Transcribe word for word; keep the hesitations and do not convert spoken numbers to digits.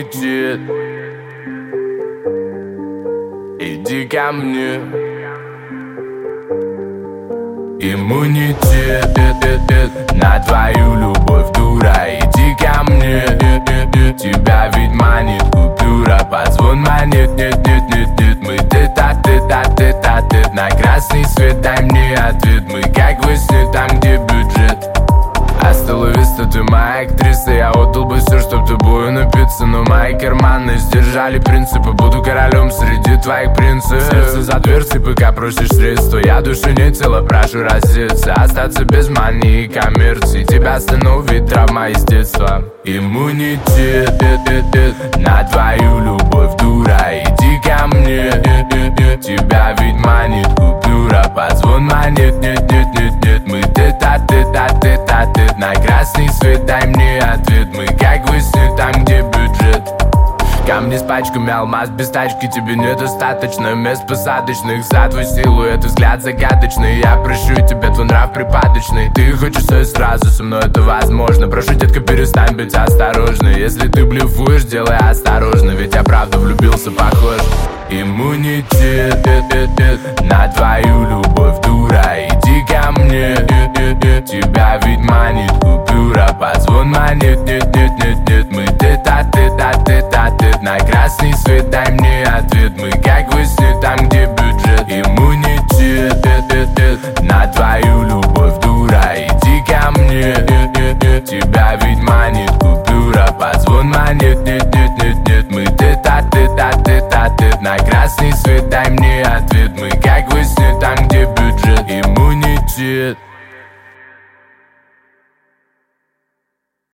Иммунитет. Иди ко мне. Иммунитет на твою любовь, дура. Иди ко мне. Тебя ведь манит купюра. Позвон манит, нет, нет, нет, нет. Мы тет-а-тет-а-тет-а-тет. На красный свет дай мне ответ. Мы как во сне, там где бюджет. Астеловиста, ты моя актриса. Я отдал бы все, чтоб тобою напиться. Но мои карманы сдержали принципы. Буду королем среди твоих принцев. Сердце за дверцей, пока просишь средства. Я душу не тело, прошу раздеться. Остаться без мании и коммерции. Тебя остановит травма из детства. Иммунитет на твою любовь, дура. Иди ко мне. Тебя ведь манит купюра. Позвон манит, нет, нет, нет, нет. Мы тет-а-тет-а-тет-а-тет. На красный свет дай мне ответ. Мы как во сне, там где бюджет. Камни с пачками, алмаз без тачки. Тебе недостаточно мест посадочных. За твой силуэт, взгляд загадочный. Я прощу тебя, твой нрав припадочный. Ты хочешь все сразу, со мной это возможно. Прошу, детка, перестань быть осторожной. Если ты блефуешь, делай осторожно. Ведь я правда влюбился, похож. Иммунитет на твою любовь, дура. Иди ко мне. Тебя ведь манит купюра. Позвон манит, нет, нет, нет, нет. Мы тет-а-тет-а-тет-а-тет. На красный свет дай мне ответ. Мы как во сне, там где бюджет. Иммунитет на твою любовь, дура. Иди ко мне. Тебя ведь манит купюра. Позвон манит, нет, нет, нет, нет. Мы тет-а-тет-а-тет-а-тет. На красный свет дай мне ответ. Мы как во сне, там где бюджет. Иммунитет.